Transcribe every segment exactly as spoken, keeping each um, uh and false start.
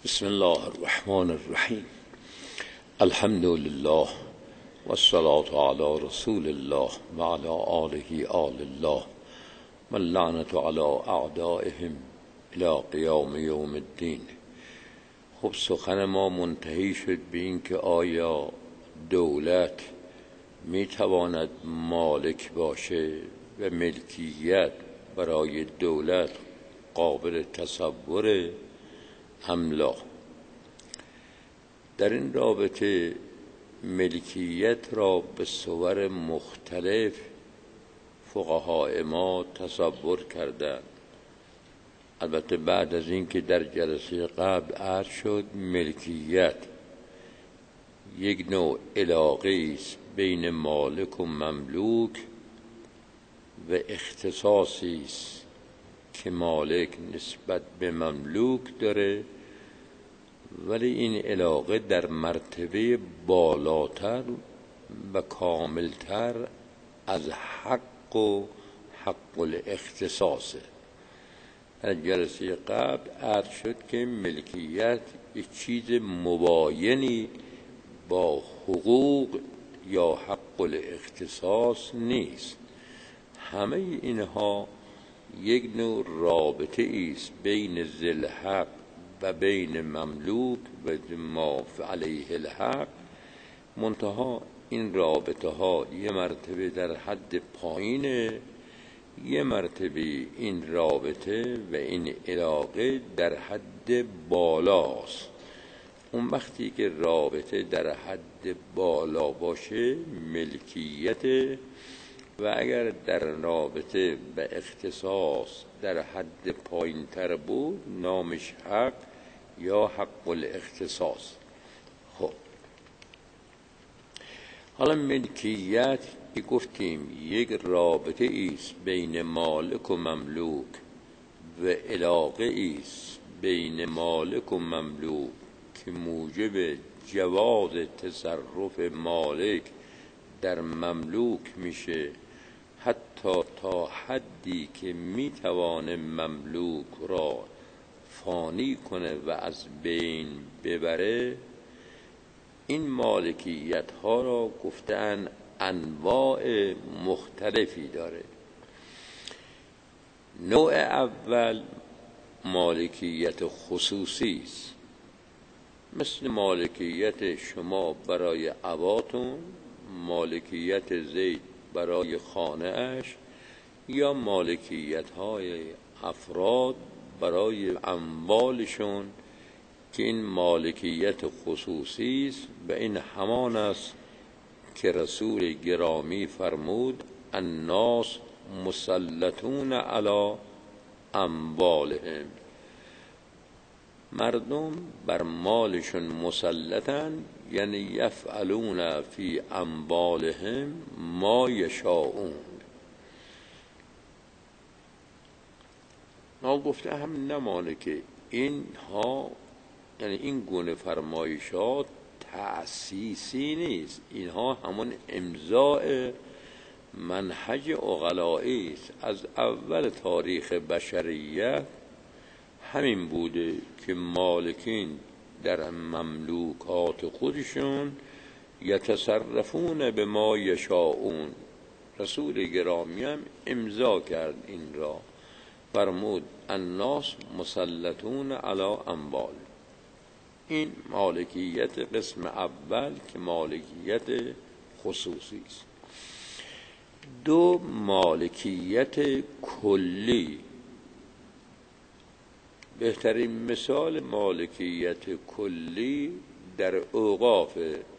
بسم الله الرحمن الرحیم. الحمد لله والصلاة علی رسول الله و علی آله آل الله و اللعنة علی اعدائهم الی قیام یوم الدین. خب سخن ما منتهی شد به این که آیا دولت می تواند مالک باشه و ملکیت برای دولت قابل تصور ام لا؟ در این رابطه ملکیت را به صور مختلف فقهای ما تصور کردند. البته بعد از اینکه در جلسه قبل عرض شد ملکیت یک نوع علاقه است بین مالک و مملوک و اختصاصی است که مالک نسبت به مملوک داره، ولی این علاقه در مرتبه بالاتر و کاملتر از حق و حق الاختصاصه. در جلسه قبل عرض شد که ملکیت یک چیز مباینی با حقوق یا حق الاختصاص نیست. همه اینها یک نوع رابطه است بین ذی الحق و بین مملوک و ما علیه الحق، منتها این رابطه ها یه مرتبه در حد پایینه، یه مرتبه این رابطه و این علاقه در حد بالاست. اون وقتی که رابطه در حد بالا باشه ملکیت، و اگر در رابطه و اختصاص در حد پایین تر بود نامش حق یا حق الاختصاص. خب حالا ملکیت که گفتیم یک رابطه ایست بین مالک و مملوک و علاقه ایست بین مالک و مملوک که موجب جواز تصرف مالک در مملوک میشه، حتی تا حدی که میتوانه مملوک را فانی کنه و از بین ببره. این مالکیت ها را گفتن انواع مختلفی داره. نوع اول مالکیت خصوصی است، مثل مالکیت شما برای عباتون، مالکیت زید برای خانه اش، یا مالکیت های افراد برای اموالشون که این مالکیت خصوصی است. و این همان است که رسول گرامی فرمود الناس مسلطون علی اموالهم، مردم بر مالشون مسلطن، یعنی یفعلون فی اموالهم ما یشاءون. ما گفته هم نمانه که اینها، یعنی این گونه فرمایشات تأسیسی نیست، اینها همون امضاء منهج عقلایی است. از اول تاریخ بشریت همین بوده که مالکین در مملوکات خودشون یتصرفون به ما یشاءون. رسول گرامی هم امضا کرد این را، فرمود الناس مسلطون علی اموال. این مالکیت قسم اول که مالکیت خصوصی است. دو، مالکیت کلی. بهترین مثال مالکیت کلی در اوقاف.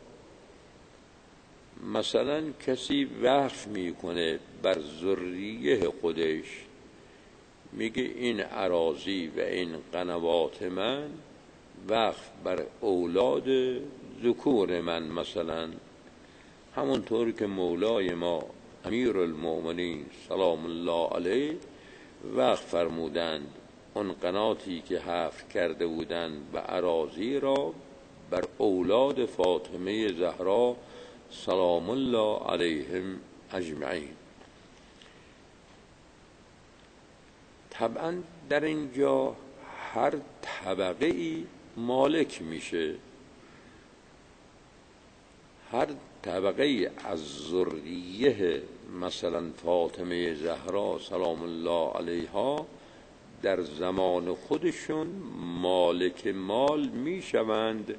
مثلا کسی وقف میکنه بر ذریه خودش، میگه این اراضی و این قنوات من وقف بر اولاد ذکور من، مثلا همونطور که مولای ما امیر المؤمنین سلام الله علیه وقف فرمودند اون قناتی که حفر کرده بودند و اراضی را بر اولاد فاطمه زهرا سلام الله علیهم اجمعین. طبعا در اینجا هر طبقه ای مالک میشه. هر طبقه از ذریه مثلا فاطمه زهرا سلام الله علیها در زمان خودشون مالک مال میشوند،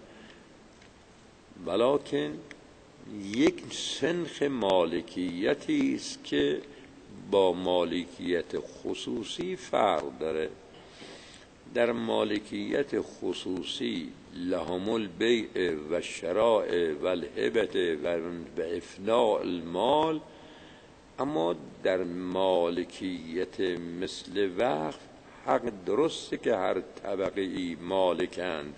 ولکن یک سنخ مالکیتی است که با مالکیت خصوصی فرق داره. در مالکیت خصوصی لهم البیع و شراء و الهبه و افناء المال، اما در مالکیت مثل وقف حق درسته که هر طبقه ای مالکند،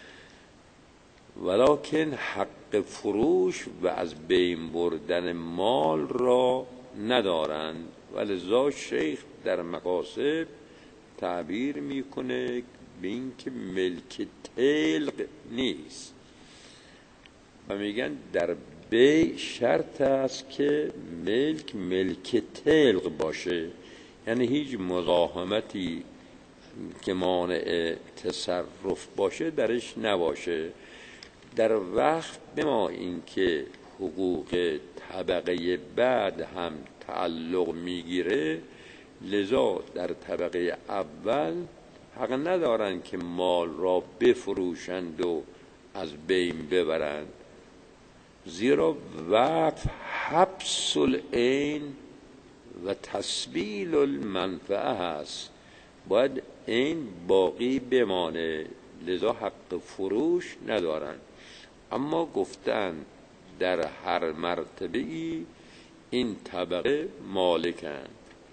ولکن حق فروش و از بین بردن مال را ندارند. ولذا شیخ در مقاصد تعبیر میکنه به این که ملک تلق نیست و میگن در بیع شرط است که ملک ملک تلق باشه، یعنی هیچ مزاحمتی که مانع تصرف باشه درش نباشه. در وقت بما اینکه حقوق طبقه بعد هم تعلق میگیره، لذا در طبقه اول حق ندارند که مال را بفروشند و از بین ببرند، زیرا وقف حبس العین و تسبیل المنفعه هست، باید عین باقی بمانه، لذا حق فروش ندارند. اما گفتن در هر مرتبه ای این طبقه مالکند.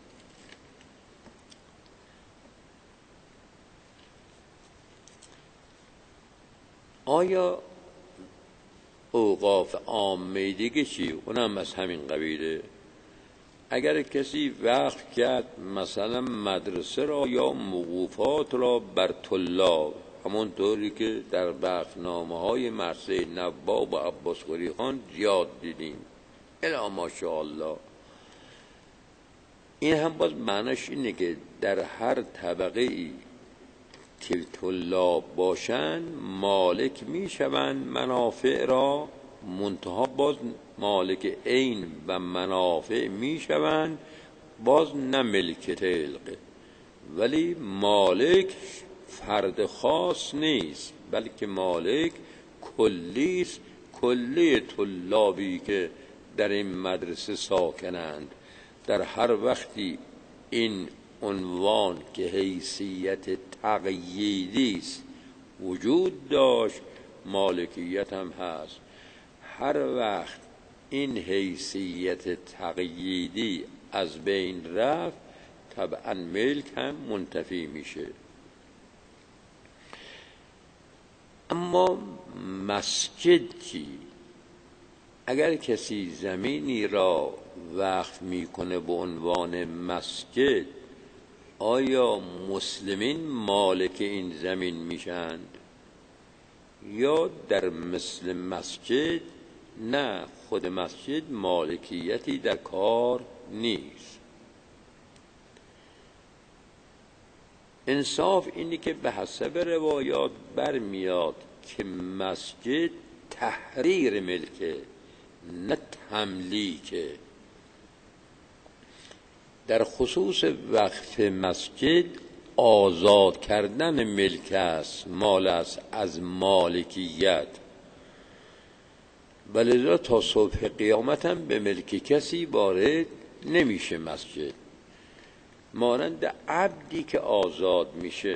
آیا اوقاف عامه دیگه چی؟ اونم از همین قبیله. اگر کسی وقف کرد مثلا مدرسه را یا موقوفات را بر طلاب، همونطوری که در وقفنامه های مرثیه نواب و عباس قلی خان زیاد دیدیم الا ماشاءالله، این هم باز معنیش اینه که در هر طبقه ای که طلاب باشند مالک میشوند منافع را، منتها باز مالک عین و منافع میشوند، باز نه ملک تلقه، ولی مالک فرد خاص نیست بلکه مالک کلی است، کلی طلابی که در این مدرسه ساکنند. در هر وقتی این عنوان که حیثیت تقییدی است وجود داشت، مالکیت هم هست. هر وقت این حیثیت تقییدی از بین رفت، طبعا ملک هم منتفی میشه. اما مسجد چی؟ اگر کسی زمینی را وقف میکنه به عنوان مسجد، آیا مسلمین مالک این زمین میشند یا در مثل مسجد نه، خود مسجد مالکیتی در کار نیست؟ انصاف اینی که به حسب روایات برمیاد که مسجد تحریر ملکه نه تملیکه. در خصوص وقف مسجد آزاد کردن ملک است، مال است از مالکیت، ولذا تا صبح قیامت هم به ملک کسی وارد نمیشه مسجد. مانند عبدی که آزاد میشه،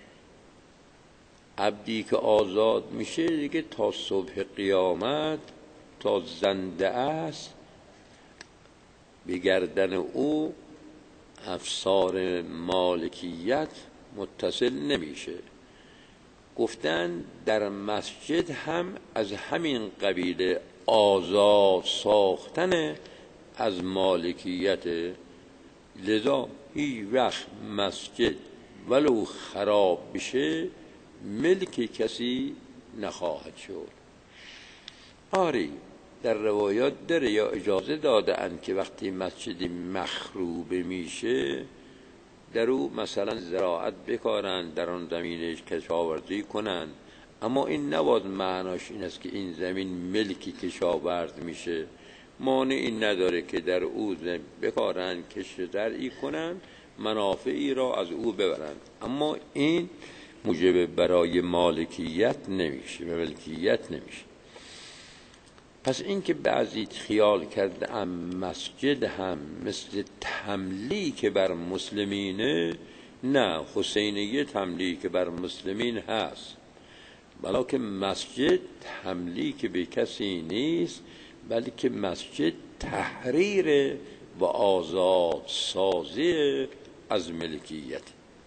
عبدی که آزاد میشه دیگه تا صبح قیامت تا زنده است به گردن او افسار مالکیت متصل نمیشه. گفتن در مسجد هم از همین قبیل آزاد ساختن از مالکیت، لذا هیچ وقت مسجد ولو خراب بشه ملک کسی نخواهد شد. آری در روایات داره یا اجازه داده اند که وقتی مسجدی مخروبه میشه در او مثلا زراعت بکارن، در آن زمینش کشاورزی کنن، اما این نباید معناش این است که این زمین ملکی کشاورز میشه. مانعی نداره که در او بکارن، کشت زرعی کنن، منافعی را از او ببرند، اما این موجب برای مالکیت نمیشه و ملکیت نمیشه. پس این که بعضی خیال کرده ام مسجد هم مثل تملیک بر مسلمینه، نه، حسینیه تملیک بر مسلمین هست، بلکه مسجد تملیک به کسی نیست، بلکه مسجد تحریر و آزاد سازی از ملکیت.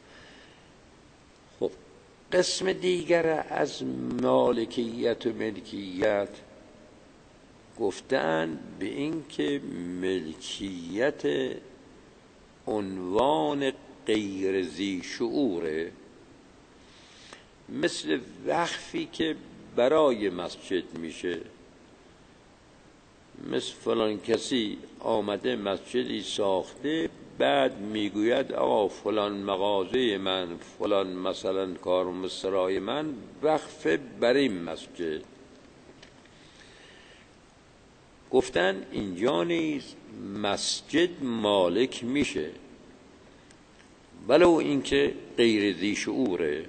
خب قسم دیگر از مالکیت و ملکیت گفتن به این که ملکیت عنوان غیر ذی شعوره، مثل وقفی که برای مسجد میشه. مثل فلان کسی آمده مسجدی ساخته، بعد میگوید آقا فلان مغازه من، فلان مثلا کارمسترای من وقف بر این مسجد. گفتن اینجا نیز مسجد مالک میشه، ولو اینکه غیر ذی شعوره،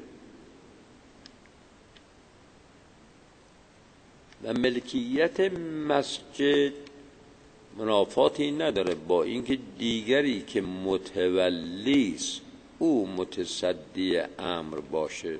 و ملکیت مسجد منافاتی نداره با اینکه دیگری که متولیست او متصدی امر باشه.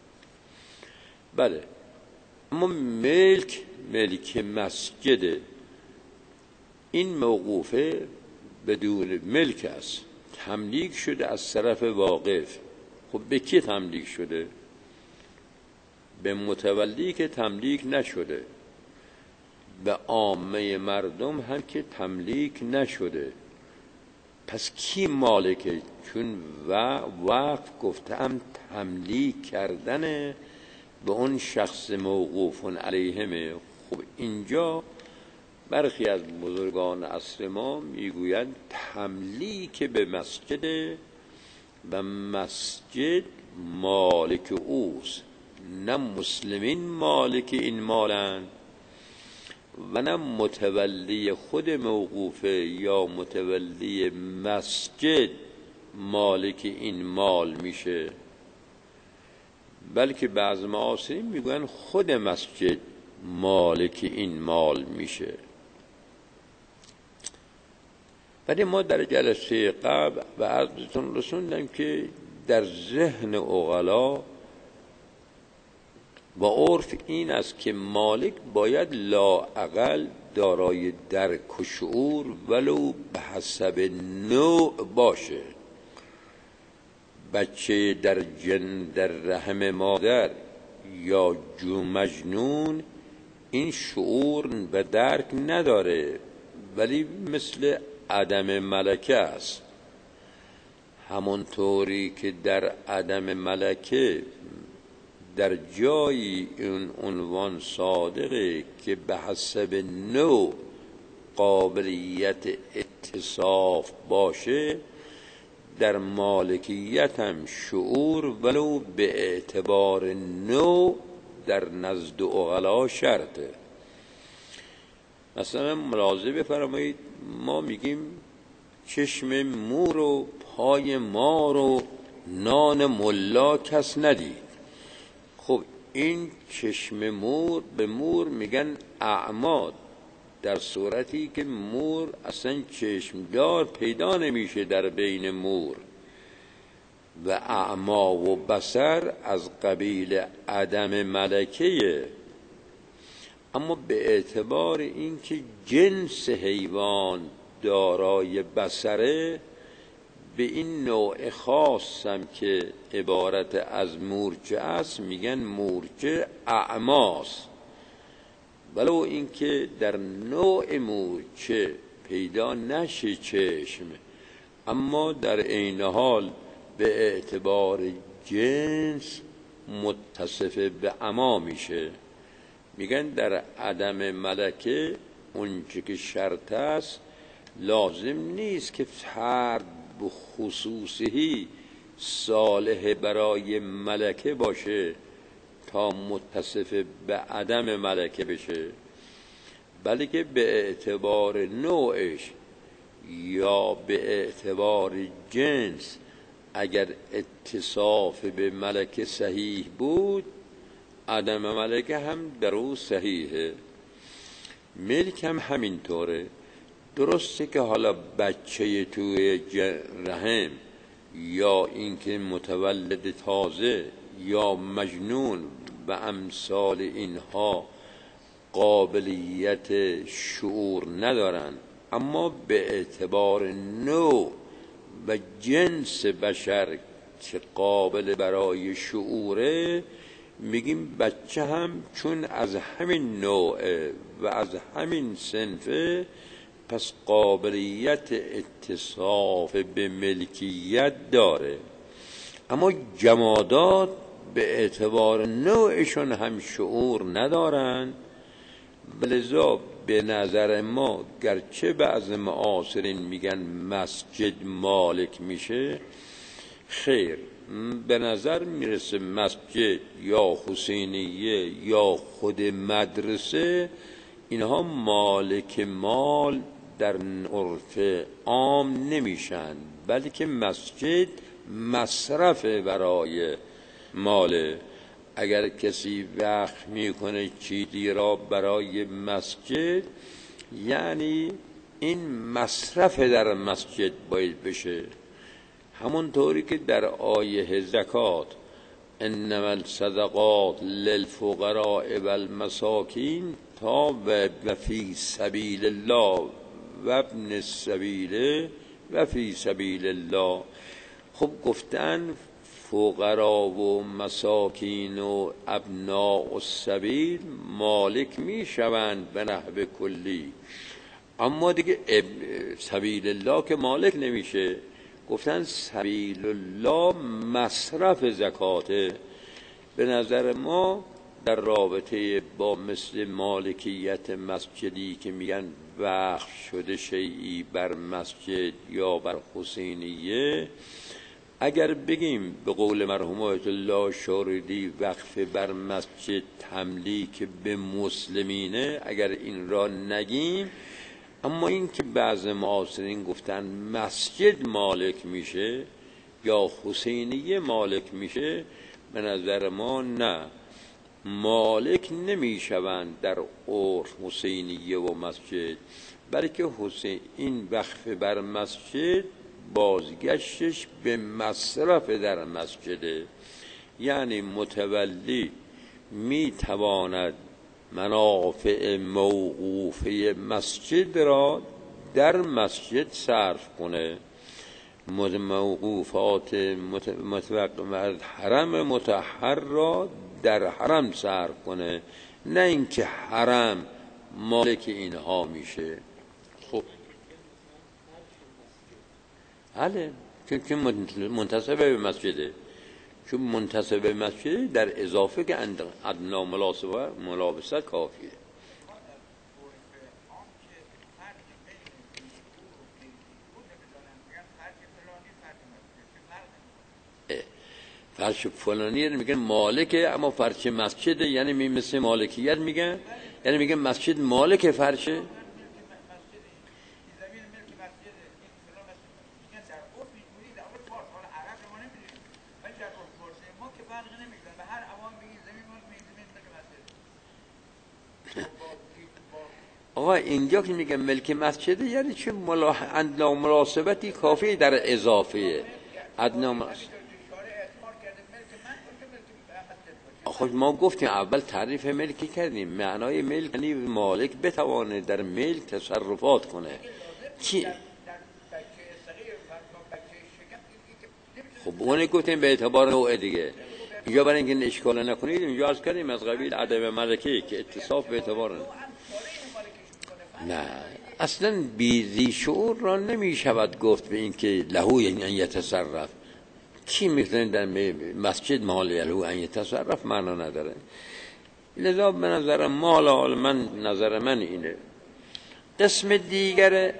بله، اما ملک ملک مسجده، این موقوفه بدون ملک است، تملیک شده از طرف واقف. خب به کی تملیک شده؟ به متولی که تملیک نشده، به عامه مردم هم که تملیک نشده. پس کی مالکه؟ چون وقف گفتم تملیک کردن به اون شخص موقوف علیهمه. خب اینجا برخی از بزرگان عصر ما میگویند تملیک به مسجد و مسجد مالک اوست، نه مسلمین مالک این مالند و نه متولی خود موقوفه یا متولی مسجد مالک این مال میشه، بلکه بعض معاصرین میگوین خود مسجد مالک این مال میشه. ولی ما در جلسه قبل و عرضتون رسوندم که در ذهن عقلا و عرف این است که مالک باید لااقل دارای درک و شعور ولو به حسب نوع باشه. بچه در جن در رحم مادر یا جو مجنون این شعور و درک نداره، ولی مثل عدم ملکه است. همونطوری که در عدم ملکه در جایی این عنوان صادقه که به حسب نوع قابلیت اتصاف باشه، در مالکیت هم شعور ولو به اعتبار نوع در نزد عقلا شرطه. مثلا ملاحظه بفرمایید، ما میگیم چشم مور و پای مار و نان ملا کس ندید. خب این چشم مور به مور میگن اعماد، در صورتی که مور اصلا چشمدار پیدا نمیشه در بین مور، و اعما و بصر از قبیل عدم ملکه. اما به اعتبار اینکه جنس حیوان دارای بصره، به این نوع خاص هم که عبارت از مورچه است میگن مورچه اعماست، ولو اینکه در نوع مورچه پیدا نشه چشم، اما در عین حال به اعتبار جنس متصف به عما میشه. میگن در عدم ملکه اونچه که شرط است لازم نیست که فرد به خصوصی صالح برای ملکه باشه تا متصف به عدم ملکه بشه، بلکه به اعتبار نوعش یا به اعتبار جنس اگر اتصاف به ملکه صحیح بود، عدم ملکه هم در او صحیحه. ملک هم همینطوره. درسته که حالا بچه توی رحم یا اینکه متولد تازه یا مجنون و امثال اینها قابلیت شعور ندارن، اما به اعتبار نوع و جنس بشر که قابل برای شعوره، میگیم بچه هم چون از همین نوع و از همین صنفه، پس قابلیت اتصاف به ملکیت داره. اما جمادات به اعتبار نوعشون هم شعور ندارن، لذا به نظر ما گرچه بعض معاصرین میگن مسجد مالک میشه، خیر، به نظر میرسه مسجد یا حسینیه یا خود مدرسه، اینها مالک مال در عرف عام نمیشن، بلکه مسجد مصرف برای ماله. اگر کسی وقف میکنه چیزی را برای مسجد، یعنی این مصرف در مسجد باید بشه. همونطوری که در آیه زکات انما الصدقات للفقراء والمساکین تا و فی سبیل الله و ابن السبیل و فی سبیل الله، خب گفتن فقرا و مساکین و ابناء السبیل مالک می شوند به نحو کلی، اما دیگه سبیل الله که مالک نمیشه. گفتن سبیل الله مصرف زکاته. به نظر ما در رابطه با مثل مالکیت مسجدی که میگن وقف شده شیعی بر مسجد یا بر حسینیه، اگر بگیم به قول مرحوم آیت الله شاردی وقف بر مسجد تملیک به مسلمینه، اگر این را نگیم، اما این که بعض معاصرین گفتن مسجد مالک میشه یا حسینیه مالک میشه، به نظر ما نه، مالک نمیشوند در عرف حسینیه و مسجد، بلکه حسین این وقف بر مسجد بازگشتش به مصرف در مسجده. یعنی متولی میتواند منافع موقوفه مسجد را در مسجد صرف کنه، موقوفات متوقع حرم مطهر را در حرم صرف کنه، نه اینکه حرم مالک اینها میشه. خب بله، چون منتسب به مسجده، چون منتسب به مسجده در اضافه که ادنا ملابست کافیه. فرش فلانی میگن مالکه، اما فرش مسجده، یعنی می مثل مالکیت میگن، یعنی میگن مسجد مالک فرشه. آقا اینجا که میگن ملک مسجده، یعنی چه ادنا مناسبتی کافی در اضافه ادنا مناسبت. خب ما گفتیم اول تعریف ملکی کردیم، معنای ملک یعنی مالک بتوانه در ملک تصرفات کنه. چی؟ خب اون گفتیم به اعتبار نوع دیگه. اینجا برای اینکه اشکال نکنید اینجا عرض کردیم از قبیل عدم ملکی که اتصاف به اعتبار نه، اصلا بیزی شعور را نمی شود گفت به این که لهو یعنی ان یتصرف. کی میتونه در مسجد مال لهو ان یتصرف؟ معنا نداره. لذا به نظر ما، من نظر من اینه. قسم دیگر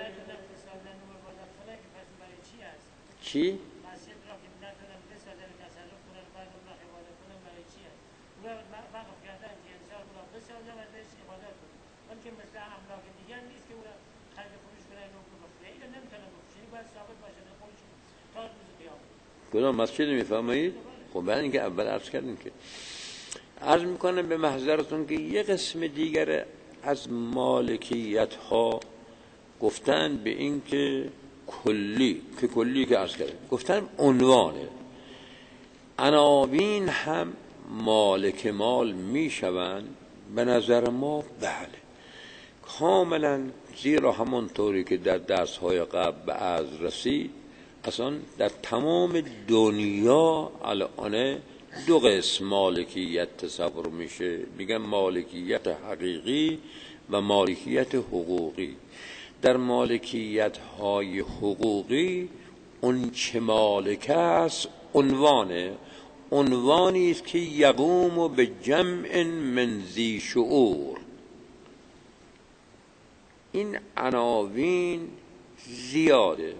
چی؟ بسیار هم ازش استفاده کنه، ولی که مثل املاک دیگر نیست که اون خرید فروش کنه اینو بفروشه، اینو نمیتونه بفروشه، این باید ثابت باشه به خودش تا روز قیامت. کدام مسجد میفهمید؟ خب برای اینکه اول عرض کردیم که عرض میکنم به محضرتون که یه قسم دیگر از مالکیت ها گفتن به این که کلی که کلی که عرض کردیم گفتن عنوانه، عناوین هم مالک مال میشوند. به نظر ما بله کاملا، زیرا همونطوری که در درس‌های قبل به از رسید اصلا در تمام دنیا الان دو قسم مالکیت تصور میشه، میگن مالکیت حقیقی و مالکیت حقوقی. در مالکیت های حقوقی اون چه مالک است عنوانه، عنوانی است که یقوم به جمع من ذی شعور. این عناوین زیاده،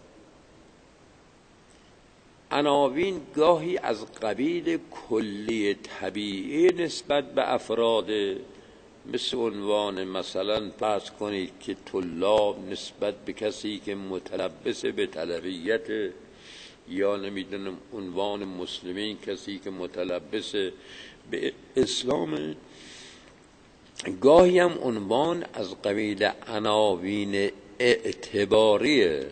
عناوین گاهی از قبیل کلی طبیعی نسبت به افراد، مثل عنوان مثلا فرض کنید که طلاب نسبت به کسی که متلبس به طلبیت، یا نمیدونم عنوان مسلمین کسی که متلبس به اسلام. گاهی هم عنوان از قبیل عناوین اعتباریه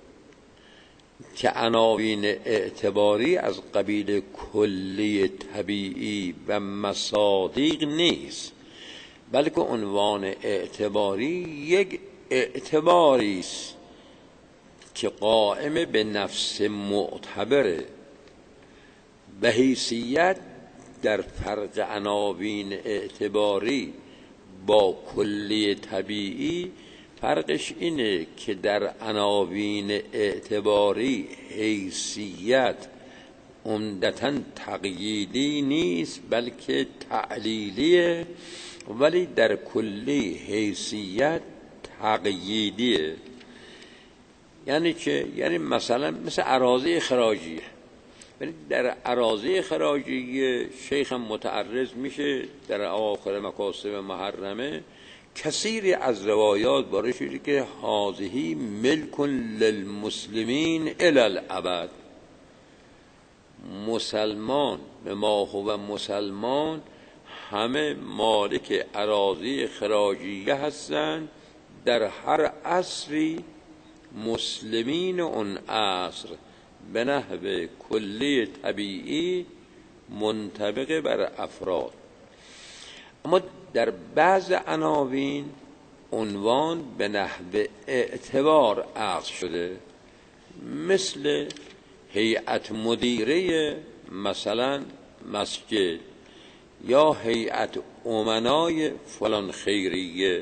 که عناوین اعتباری از قبیل کلی طبیعی و مصادیق نیست، بلکه عنوان اعتباری یک اعتباری است که قائم به نفس معتبره. به حیثیت در فرق عناوین اعتباری با کلی طبیعی فرقش اینه که در عناوین اعتباری حیثیت عمدتاً تقییدی نیست بلکه تعلیلیه، ولی در کلی حیثیت تقییدیه. یعنی که یعنی مثلا مثل اراضی خراجیه، یعنی در اراضی خراجی شیخ متعرض میشه در آخر مکاسب محرمه، کثیری از روایات باره شده که هذه ملک للمسلمین الی الابد، مسلمان به ما هو مسلمان همه مالک اراضی خراجیه هستند در هر عصری مسلمین اون عصر به نحو کلی طبیعی منطبق بر افراد. اما در بعض عناوین عنوان به نحو اعتبار عرض شده، مثل هیئت مدیره مثلا مسجد یا هیئت امنای فلان خیریه.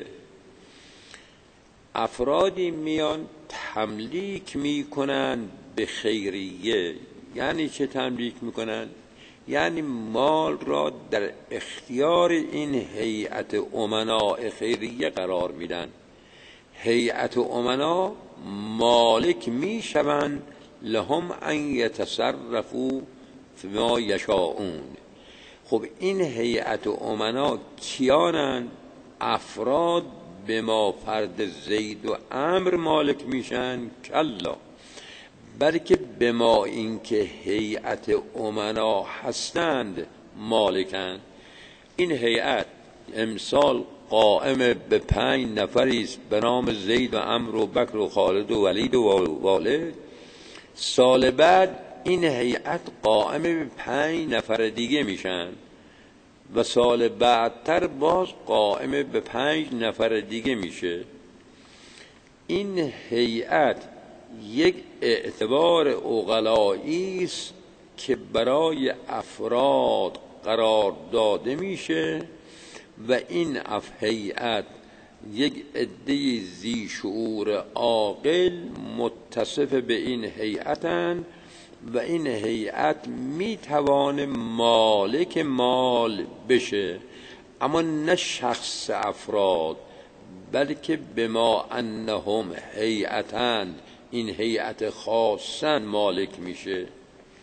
افرادی میان تملیک میکنن به خیریه. یعنی چه تملیک میکنن؟ یعنی مال را در اختیار این هیئت امناء خیریه قرار میدن. هیئت امنا مالک میشوند لهم ان یتصرفوا فیما یشاءون. خب این هیئت امنا کیانند؟ افراد به ما فرد زید و عمرو مالک میشن؟ کلا، بلکه به ما اینکه هیئت امنا هستند مالکند. این هیئت امسال قائم به پنج نفری است به نام زید و عمرو و بکر و خالد و ولید و والد. سال بعد این هیئت قائم به پنج نفر دیگه میشن و سال بعدتر باز قائم به پنج نفر دیگه میشه. این هیئت یک اعتبار عقلایی است که برای افراد قرار داده میشه و این هیئت یک عده ذی شعور عاقل متصف به این هیئتند و این هیئت میتوانه مالک مال بشه، اما نه شخص افراد، بلکه به ما انهم هیئتند، این هیئت خاصن مالک میشه.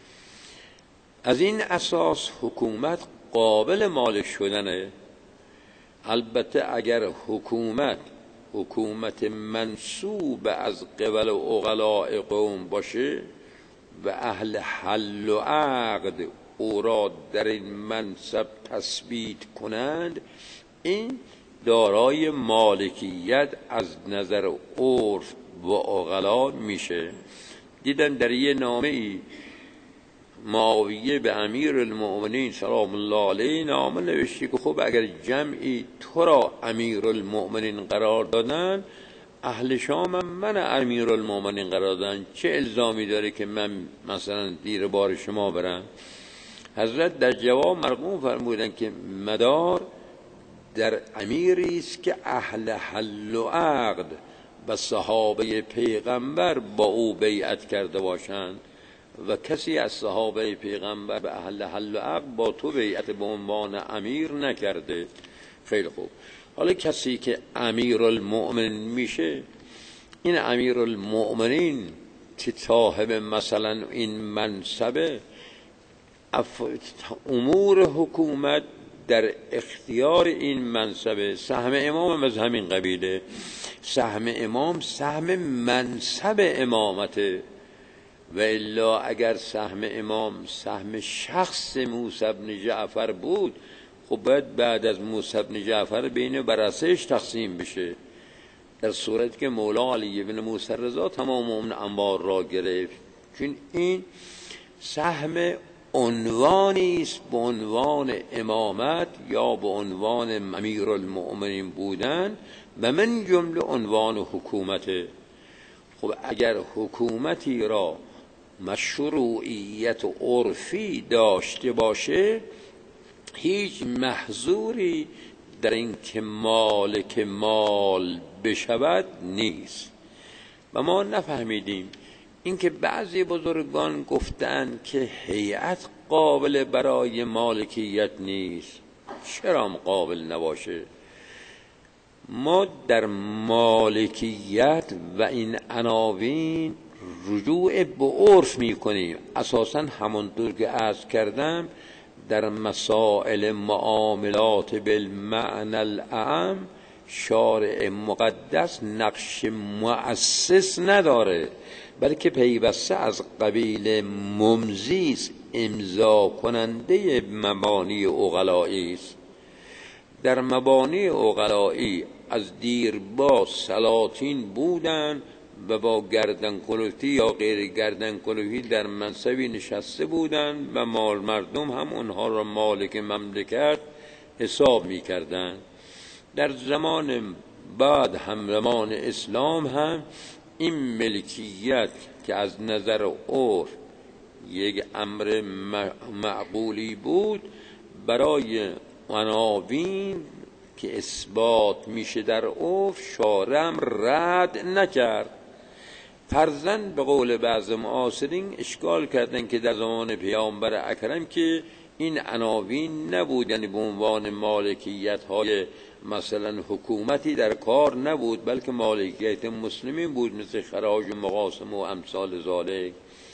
از این اساس حکومت قابل مالک شدنه. البته اگر حکومت حکومت منصوب از قبل عقلاء قوم باشه و اهل حل و عقد او را در این منصب تثبیت کنند، این دارای مالکیت از نظر عرف و عقلا میشه. دیدن در یه نامه ای معاویه به امیر المؤمنین سلام الله علیه نامه نوشتی که خب اگر جمعی تو را امیر المؤمنین قرار دادن، اهل شام هم من امیر المؤمنین قرار دادن، چه الزامی داره که من مثلا دیر بار شما برم؟ حضرت در جواب مرقوم فرمودن که مدار در امیری است که اهل حل و عقد و صحابه پیغمبر با او بیعت کرده باشند و کسی از صحابه پیغمبر به اهل حل و عقد با تو بیعت به عنوان امیر نکرده. خیلی خوب، حالا کسی که امیر المؤمنین میشه، این امیر المؤمنین که صاحب مثلا این منصبه، امور حکومت در اختیار این منصبه، سهم امام از همین قبیله، سهم امام سهم منصب امامته، و الا اگر سهم امام سهم شخص موسی بن جعفر بود، خب باید بعد از موسی بن جعفر بین ورثه‌اش تقسیم بشه، در صورتی که مولا علی بن موسی رضا تمام اون انبار را گرفت. چون این سهم عنوانی است به عنوان امامت یا به عنوان امیر المؤمنین بودن و من جمله عنوان حکومت. خب اگر حکومتی را مشروعیت عرفی داشته باشه، هیچ محظوری در این که مالک مال بشود نیست. و ما نفهمیدیم اینکه بعضی بزرگان گفتند که هیئت قابل برای مالکیت نیست. چرا قابل نباشه؟ ما در مالکیت و این عناوین رجوع به عرف می کنیم. اساساً همونطور که عرض کردم در مسائل معاملات بالمعنى الاعم شارع مقدس نقش مؤسس نداره، بلکه پیوسته از قبیل ممضی امضا کننده مبانی عقلائی است. در مبانی عقلائی از دیرباز سلاطین بودند و با گردن کلفتی یا غیر گردن کلفتی در منصبی نشسته بودند و مال مردم هم اونها را مالک مملکت حساب می کردند. در زمان بعد هم زمان اسلام هم این ملکیت که از نظر عرف یک امر معقولی بود، برای عناوین که اثبات میشه در عرف شارع رد نکرد. فرضاً به قول بعض معاصرین اشکال کردن که در زمان پیامبر اکرم که این عناوین نبود، یعنی به عنوان مالکیت های مثلا حکومتی در کار نبود، بلکه مالکیت مسلمین بود، مثل خراج و مقاسم و امثال ذالک.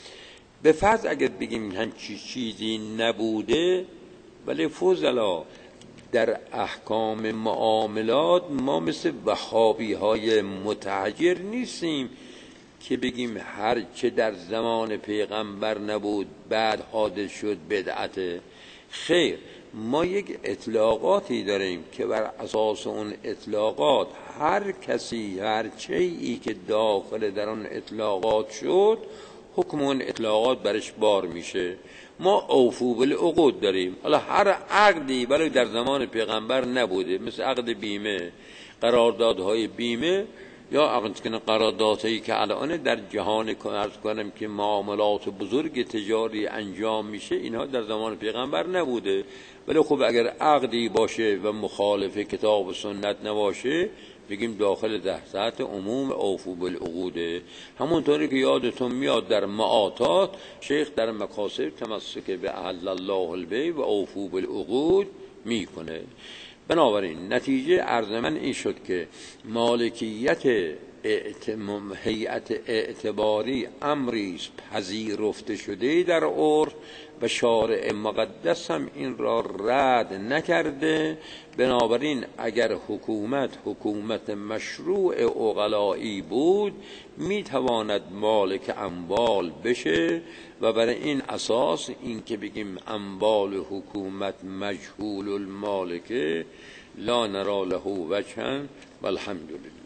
به فرض اگر بگیم همچی چیزی نبوده، ولی فضلا در احکام معاملات ما مثل وهابی های متحجر نیستیم که بگیم هر چه در زمان پیغمبر نبود بعد حادث شد بدعته. خیر، ما یک اطلاقاتی داریم که بر اساس اون اطلاقات هر کسی هر چیزی که داخل در اون اطلاقات شد حکم اون اطلاقات برش بار میشه. ما اوفو بالعقود داریم. حالا هر عقدی ولی در زمان پیغمبر نبوده، مثل عقد بیمه، قراردادهای بیمه یا عقد قراردادهایی که الان در جهان عرض کنم که معاملات بزرگ تجاری انجام میشه، اینها در زمان پیغمبر نبوده. ولی خب اگر عقدی باشه و مخالف کتاب و سنت نباشه، بگیم داخل تحت عموم اوفو بالعقوده. همونطوری که یادتون میاد در معاطات شیخ در مقاصد تمسک به احل الله البیع و اوفو بالعقود میکنه. بنابراین نتیجه عرض من این شد که مالکیت هیئت اعتباری امری است پذیرفته شده در عرف و شارع مقدس هم این را رد نکرده. بنابراین اگر حکومت حکومت مشروع عقلایی بود میتواند مالک اموال بشه و برای این اساس این که بگیم اموال حکومت مجهول المالکه لا نرا له وجها والحمد لله.